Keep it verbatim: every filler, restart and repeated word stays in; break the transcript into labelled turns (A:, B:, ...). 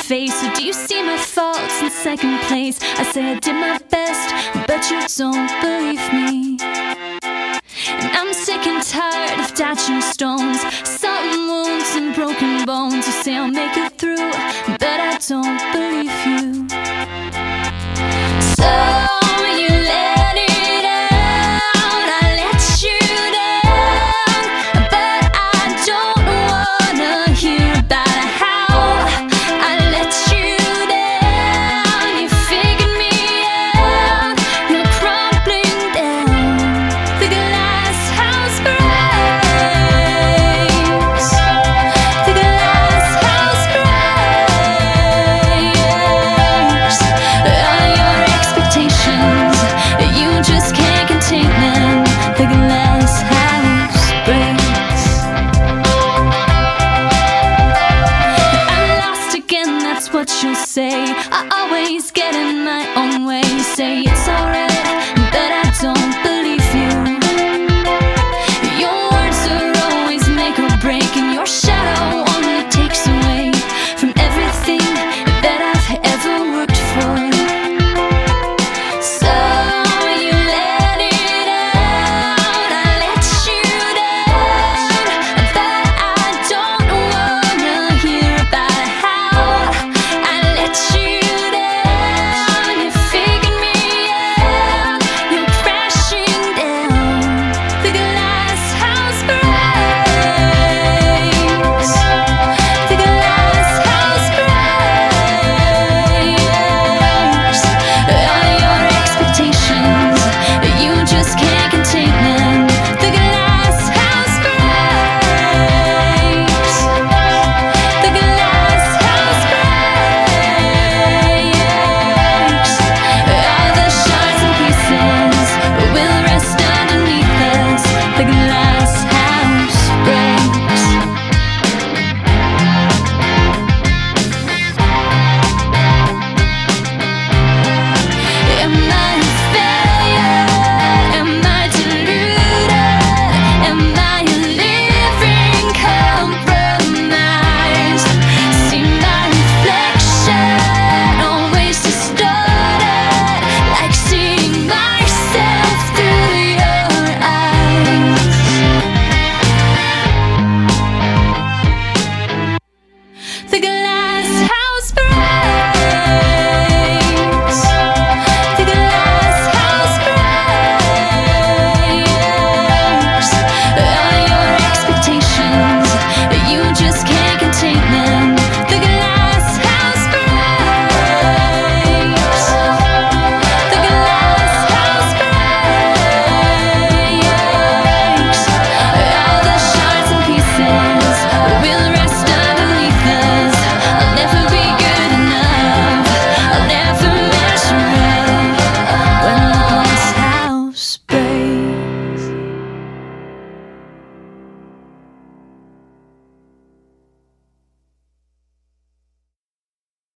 A: face. So do you see my faults in second place? I say I did my best, but you don't believe me. And I'm sick and tired of dodging stones, sodden wounds and broken bones. You say I'll make it through, but I don't believe you.